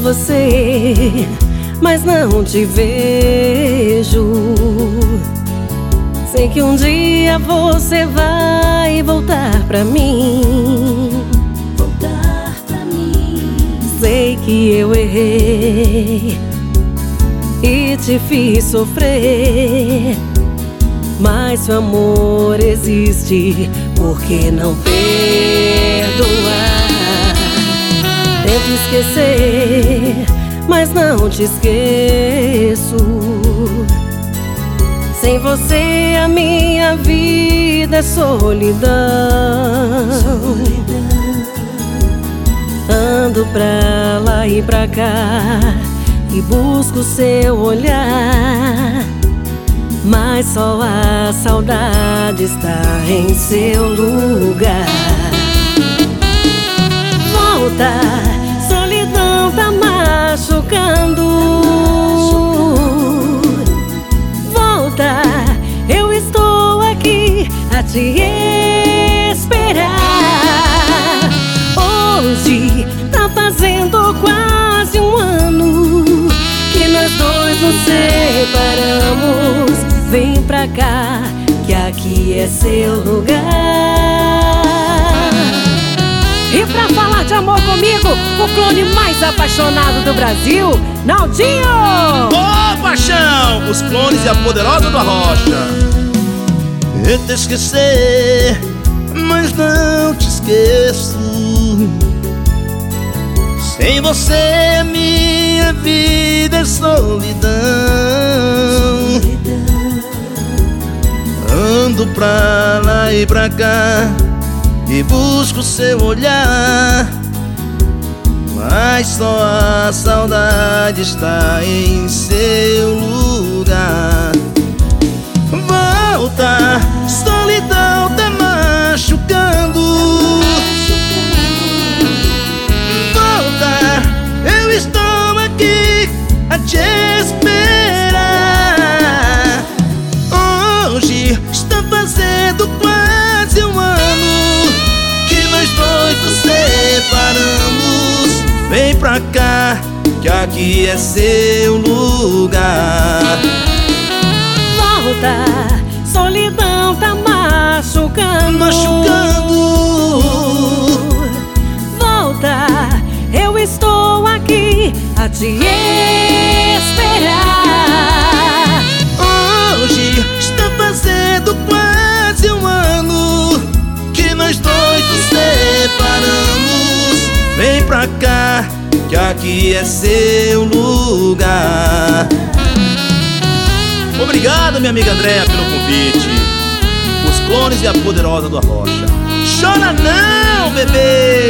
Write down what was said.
você, mas não te vejo. Sei que um dia você vai voltar pra mim. Voltar pra mim. Sei que eu errei e te fiz sofrer, mas seu amor existe, por que não perdoar? Tento esquecer, mas não te esqueço. Sem você a minha vida é solidão. Ando pra lá e pra cá e busco seu olhar, mas só a saudade está em seu lugar. Volta, solidão tá machucando. Volta, eu estou aqui a te esperar. Hoje tá fazendo quase um ano que nós dois nos separamos. Vem pra cá, que aqui é seu lugar. E pra falar de amor comigo, o clone mais apaixonado do Brasil, Naldinho! Ô, paixão! Os clones e a poderosa do Arrocha. Tento esquecer, mas não te esqueço. Sem você minha vida é solidão. Ando pra lá e pra cá e busco seu olhar, mas só a saudade está em seu lugar. Volta, solidão tá machucando. Volta, eu estou aqui a te esperar. Hoje está fazendo quase um ano que nós dois nos separamos. Vem pra cá, que aqui é seu lugar. Volta, solidão tá machucando. Volta, eu estou aqui a te esperar. Hoje está fazendo quase um ano que nós dois nos separamos. Vem pra cá, que aqui é seu lugar. Obrigado, minha amiga Andréa, pelo convite. Os clones e a poderosa do Arrocha. Chora não, bebê!